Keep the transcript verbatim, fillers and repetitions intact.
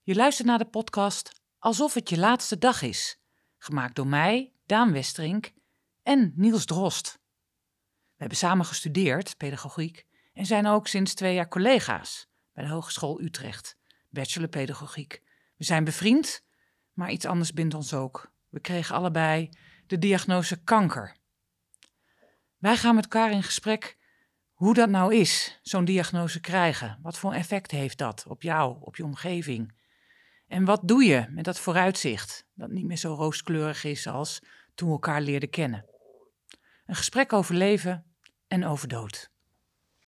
Je luistert naar de podcast Alsof het je laatste dag is. Gemaakt door mij, Daan Westerink en Niels Drost. We hebben samen gestudeerd, pedagogiek, en zijn ook sinds twee jaar collega's bij de Hogeschool Utrecht, bachelor pedagogiek. We zijn bevriend, maar iets anders bindt ons ook. We kregen allebei de diagnose kanker. Wij gaan met elkaar in gesprek hoe dat nou is, zo'n diagnose krijgen. Wat voor effect heeft dat op jou, op je omgeving? En wat doe je met dat vooruitzicht dat niet meer zo rooskleurig is als toen we elkaar leerden kennen? Een gesprek over leven en over dood.